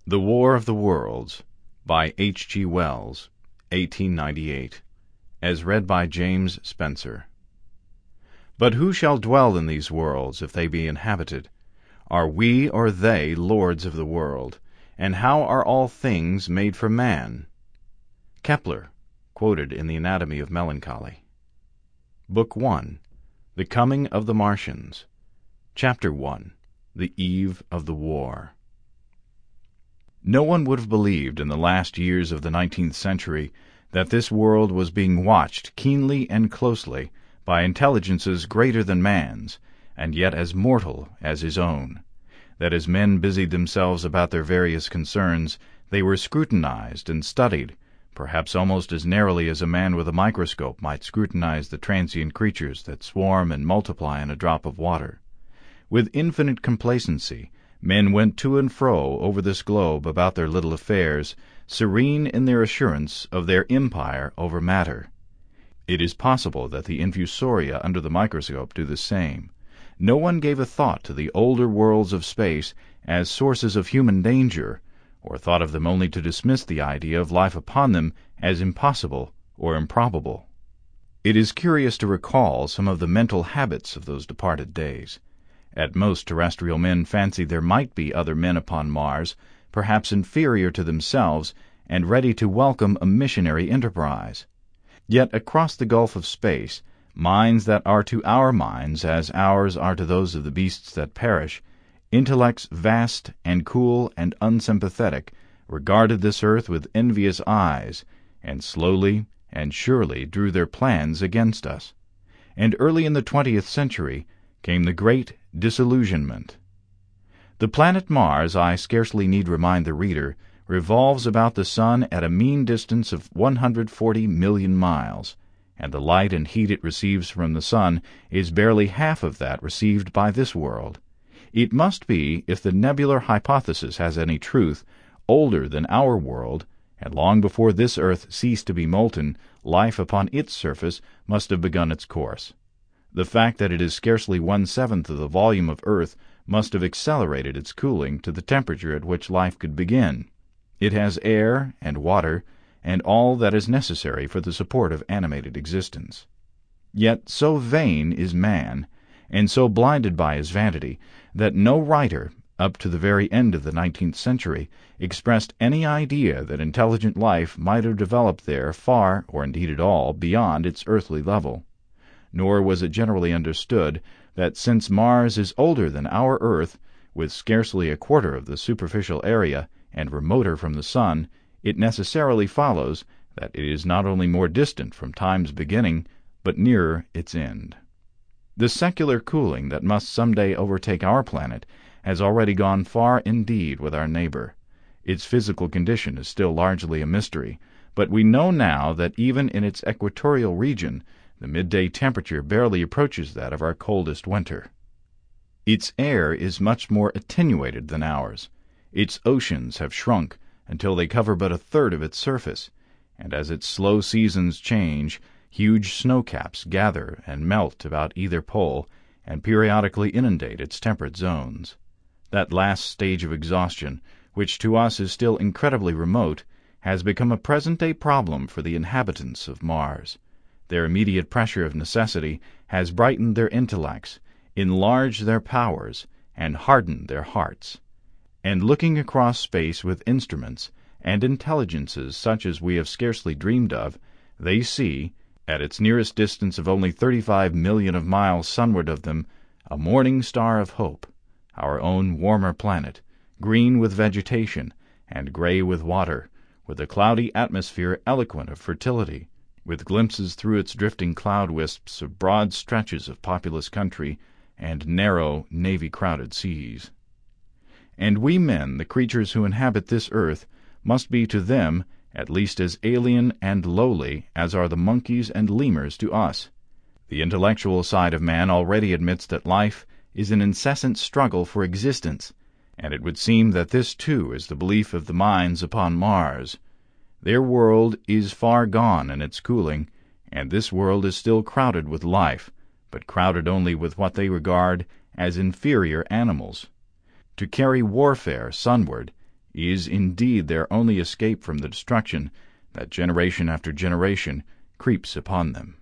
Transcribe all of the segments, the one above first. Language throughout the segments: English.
The War of the Worlds by H. G. Wells, 1898. As read by James Spencer. But who shall dwell in these worlds, if they be inhabited? Are we or they lords of the world? And how are all things made for man? Kepler, quoted in the Anatomy of Melancholy. Book 1. The Coming of the Martians. Chapter 1. The Eve of the War. No one would have believed in the last years of the 19th century that this world was being watched keenly and closely by intelligences greater than man's, and yet as mortal as his own; that as men busied themselves about their various concerns, they were scrutinized and studied, perhaps almost as narrowly as a man with a microscope might scrutinize the transient creatures that swarm and multiply in a drop of water. With infinite complacency, men went to and fro over this globe about their little affairs, serene in their assurance of their empire over matter. It is possible that the infusoria under the microscope do the same. No one gave a thought to the older worlds of space as sources of human danger, or thought of them only to dismiss the idea of life upon them as impossible or improbable. It is curious to recall some of the mental habits of those departed days. At most, terrestrial men fancied there might be other men upon Mars, perhaps inferior to themselves, and ready to welcome a missionary enterprise. Yet across the gulf of space, minds that are to our minds as ours are to those of the beasts that perish, intellects vast and cool and unsympathetic, regarded this earth with envious eyes, and slowly and surely drew their plans against us. And early in the 20th century came the great disillusionment. The planet Mars, I scarcely need remind the reader, revolves about the sun at a mean distance of 140 million miles, and the light and heat it receives from the sun is barely half of that received by this world. It must be, if the nebular hypothesis has any truth, older than our world, and long before this earth ceased to be molten, life upon its surface must have begun its course. The fact that it is scarcely 1/7 of the volume of Earth must have accelerated its cooling to the temperature at which life could begin. It has air and water, and all that is necessary for the support of animated existence. Yet so vain is man, and so blinded by his vanity, that no writer, up to the very end of the 19th century, expressed any idea that intelligent life might have developed there far, or indeed at all, beyond its earthly level. Nor was it generally understood that since Mars is older than our Earth, with scarcely a quarter of the superficial area, and remoter from the sun, it necessarily follows that it is not only more distant from time's beginning, but nearer its end. The secular cooling that must some day overtake our planet has already gone far indeed with our neighbor. Its physical condition is still largely a mystery, but we know now that even in its equatorial region the midday temperature barely approaches that of our coldest winter. Its air is much more attenuated than ours. Its oceans have shrunk until they cover but a third of its surface, and as its slow seasons change, huge snow-caps gather and melt about either pole, and periodically inundate its temperate zones. That last stage of exhaustion, which to us is still incredibly remote, has become a present-day problem for the inhabitants of Mars. Their immediate pressure of necessity has brightened their intellects, enlarged their powers, and hardened their hearts. And looking across space with instruments and intelligences such as we have scarcely dreamed of, they see, at its nearest distance of only 35 million of miles sunward of them, a morning star of hope, our own warmer planet, green with vegetation and gray with water, with a cloudy atmosphere eloquent of fertility, with glimpses through its drifting cloud wisps of broad stretches of populous country and narrow, navy-crowded seas. And we men, the creatures who inhabit this earth, must be to them at least as alien and lowly as are the monkeys and lemurs to us. The intellectual side of man already admits that life is an incessant struggle for existence, and it would seem that this too is the belief of the minds upon Mars. Their world is far gone in its cooling, and this world is still crowded with life, but crowded only with what they regard as inferior animals. To carry warfare sunward is indeed their only escape from the destruction that generation after generation creeps upon them.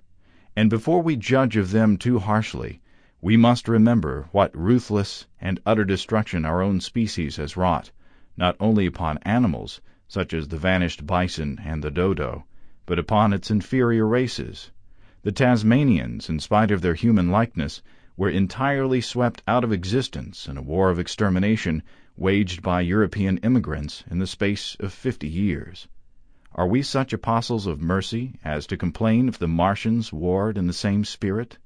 And before we judge of them too harshly, we must remember what ruthless and utter destruction our own species has wrought, not only upon animals, such as the vanished bison and the dodo, but upon its inferior races. The Tasmanians, in spite of their human likeness, were entirely swept out of existence in a war of extermination waged by European immigrants in the space of 50 years. Are we such apostles of mercy as to complain if the Martians warred in the same spirit?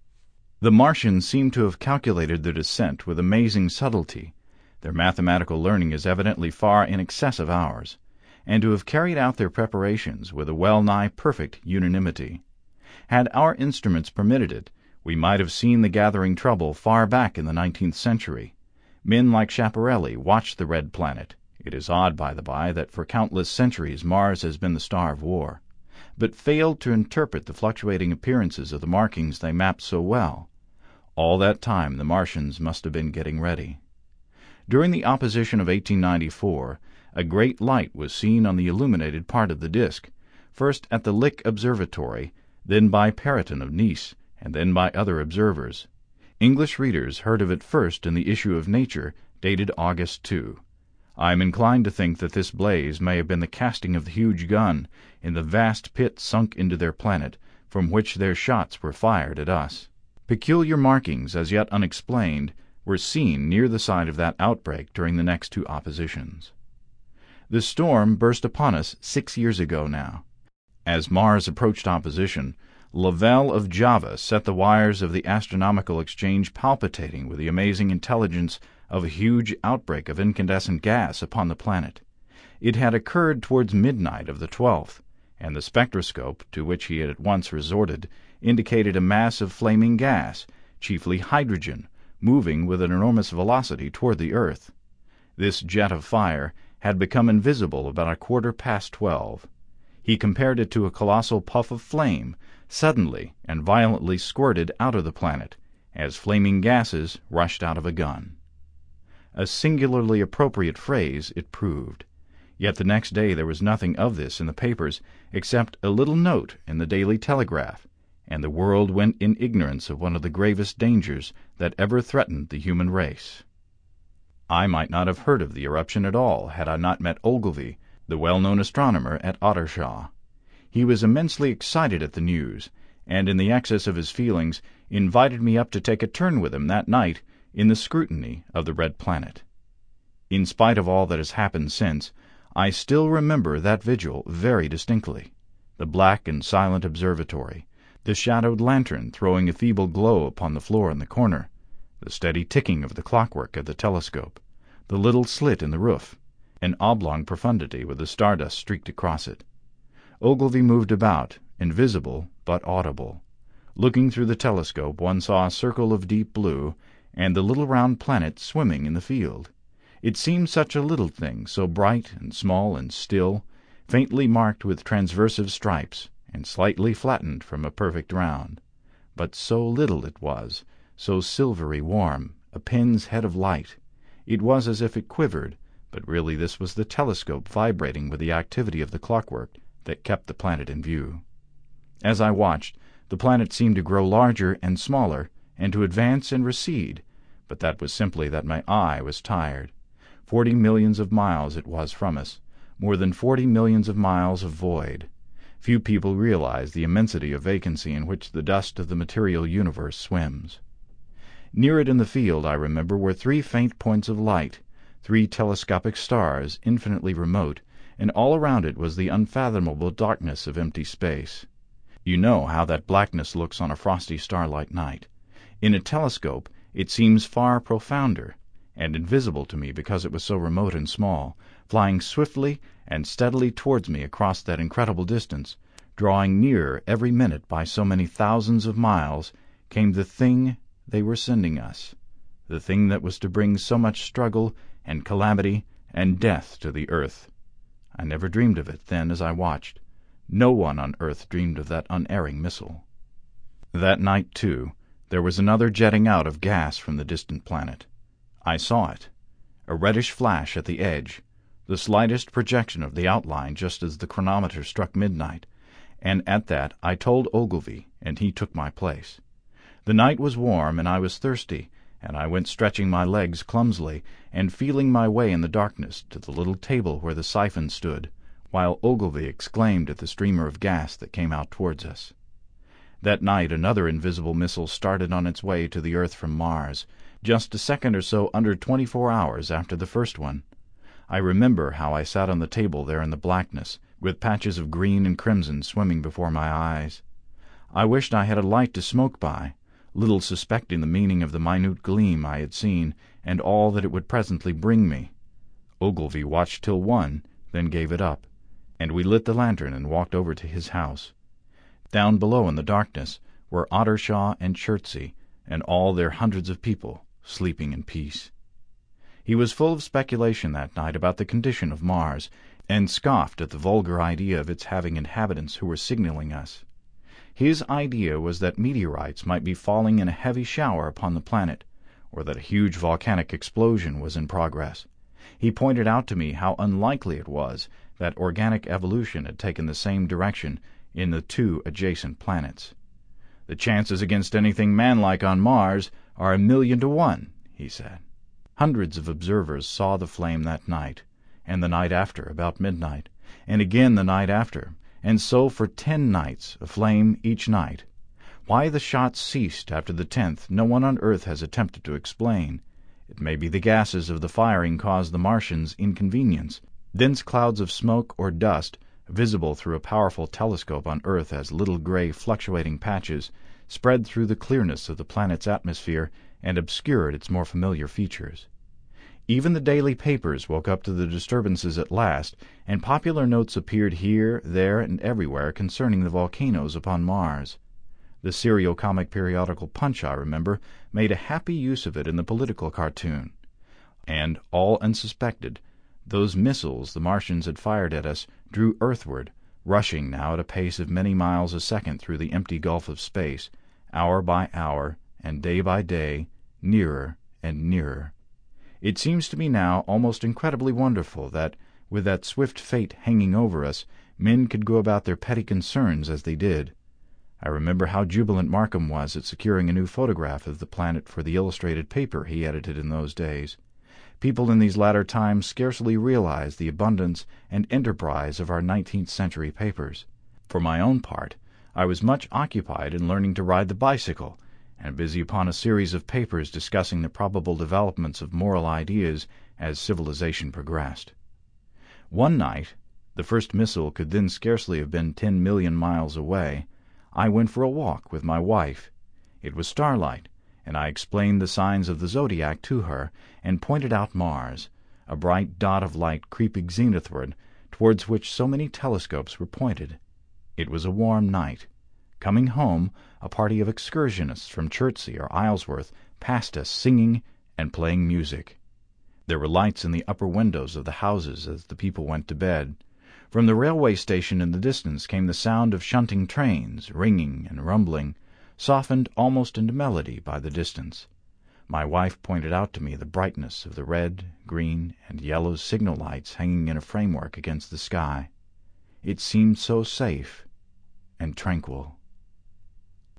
The Martians seem to have calculated their descent with amazing subtlety. Their mathematical learning is evidently far in excess of ours, and to have carried out their preparations with a well-nigh perfect unanimity. Had our instruments permitted it, we might have seen the gathering trouble far back in the 19th century. Men like Schiaparelli watched the red planet. It is odd, by the by, that for countless centuries Mars has been the star of war, but failed to interpret the fluctuating appearances of the markings they mapped so well. All that time the Martians must have been getting ready. During the opposition of 1894, a great light was seen on the illuminated part of the disk, first at the Lick Observatory, then by Perrotin of Nice, and then by other observers. English readers heard of it first in the issue of Nature, dated August 2. I am inclined to think that this blaze may have been the casting of the huge gun in the vast pit sunk into their planet, from which their shots were fired at us. Peculiar markings, as yet unexplained, were seen near the site of that outbreak during the next two oppositions. The storm burst upon us 6 years ago now. As Mars approached opposition, Lavelle of Java set the wires of the Astronomical Exchange palpitating with the amazing intelligence of a huge outbreak of incandescent gas upon the planet. It had occurred towards midnight of the 12th, and the spectroscope, to which he had at once resorted, indicated a mass of flaming gas, chiefly hydrogen, moving with an enormous velocity toward the earth. This jet of fire had become invisible about 12:15. He compared it to a colossal puff of flame, suddenly and violently squirted out of the planet, as flaming gases rushed out of a gun. A singularly appropriate phrase it proved. Yet the next day there was nothing of this in the papers except a little note in the Daily Telegraph, and the world went in ignorance of one of the gravest dangers that ever threatened the human race. I might not have heard of the eruption at all had I not met Ogilvy, the well-known astronomer at Ottershaw. He was immensely excited at the news, and in the excess of his feelings invited me up to take a turn with him that night in the scrutiny of the red planet. In spite of all that has happened since, I still remember that vigil very distinctly. The black and silent observatory, the shadowed lantern throwing a feeble glow upon the floor in the corner, the steady ticking of the clockwork of the telescope, the little slit in the roof, an oblong profundity with the stardust streaked across it. Ogilvy moved about, invisible but audible. Looking through the telescope, one saw a circle of deep blue, and the little round planet swimming in the field. It seemed such a little thing, so bright and small and still, faintly marked with transversive stripes, and slightly flattened from a perfect round. But so little it was, so silvery warm, a pin's head of light. It was as if it quivered, but really this was the telescope vibrating with the activity of the clockwork that kept the planet in view. As I watched, the planet seemed to grow larger and smaller, and to advance and recede, but that was simply that my eye was tired. 40 millions of miles it was from us, more than 40 millions of miles of void. Few people realize the immensity of vacancy in which the dust of the material universe swims. Near it in the field, I remember, were 3 faint points of light, 3 telescopic stars infinitely remote, and all around it was the unfathomable darkness of empty space. You know how that blackness looks on a frosty starlight night. In a telescope it seems far profounder, and invisible to me because it was so remote and small, flying swiftly and steadily towards me across that incredible distance, drawing nearer every minute by so many thousands of miles, came the thing they were sending us, the thing that was to bring so much struggle and calamity and death to the earth. I never dreamed of it then as I watched. No one on earth dreamed of that unerring missile. That night, too, there was another jetting out of gas from the distant planet. I saw it. a reddish flash at the edge, the slightest projection of the outline just as the chronometer struck midnight, and at that I told Ogilvy, and he took my place. The night was warm, and I was thirsty, and I went stretching my legs clumsily and feeling my way in the darkness to the little table where the siphon stood, while Ogilvy exclaimed at the streamer of gas that came out towards us. That night another invisible missile started on its way to the earth from Mars, just a second or so under 24 hours after the first one. I remember how I sat on the table there in the blackness, with patches of green and crimson swimming before my eyes. I wished I had a light to smoke by, little suspecting the meaning of the minute gleam I had seen, and all that it would presently bring me. Ogilvy watched till 1, then gave it up, and we lit the lantern and walked over to his house. Down below in the darkness were Ottershaw and Chertsey, and all their hundreds of people, sleeping in peace. He was full of speculation that night about the condition of Mars, and scoffed at the vulgar idea of its having inhabitants who were signaling us. His idea was that meteorites might be falling in a heavy shower upon the planet, or that a huge volcanic explosion was in progress. He pointed out to me how unlikely it was that organic evolution had taken the same direction in the 2 adjacent planets. "The chances against anything manlike on Mars are 1,000,000 to 1, he said. Hundreds of observers saw the flame that night, and the night after about midnight, and again the night after, and so for 10 nights, a flame each night. Why the shots ceased after the 10th no one on Earth has attempted to explain. It may be the gases of the firing caused the Martians inconvenience. Dense clouds of smoke or dust, visible through a powerful telescope on Earth as little gray fluctuating patches, spread through the clearness of the planet's atmosphere and obscured its more familiar features. Even the daily papers woke up to the disturbances at last, and popular notes appeared here, there, and everywhere concerning the volcanoes upon Mars. The serio-comic periodical Punch, I remember, made a happy use of it in the political cartoon. And, all unsuspected, those missiles the Martians had fired at us drew earthward, rushing now at a pace of many miles a second through the empty gulf of space, hour by hour, and day by day, nearer and nearer. It seems to me now almost incredibly wonderful that, with that swift fate hanging over us, men could go about their petty concerns as they did. I remember how jubilant Markham was at securing a new photograph of the planet for the illustrated paper he edited in those days. People in these latter times scarcely realize the abundance and enterprise of our 19th century papers. For my own part, I was much occupied in learning to ride the bicycle, and busy upon a series of papers discussing the probable developments of moral ideas as civilization progressed. One night, the first missile could then scarcely have been 10 million miles away, I went for a walk with my wife. It was starlight, and I explained the signs of the zodiac to her, and pointed out Mars, a bright dot of light creeping zenithward, towards which so many telescopes were pointed. It was a warm night. Coming home, a party of excursionists from Chertsey or Isleworth passed us singing and playing music. There were lights in the upper windows of the houses as the people went to bed. From the railway station in the distance came the sound of shunting trains, ringing and rumbling, softened almost into melody by the distance. My wife pointed out to me the brightness of the red, green, and yellow signal lights hanging in a framework against the sky. It seemed so safe and tranquil.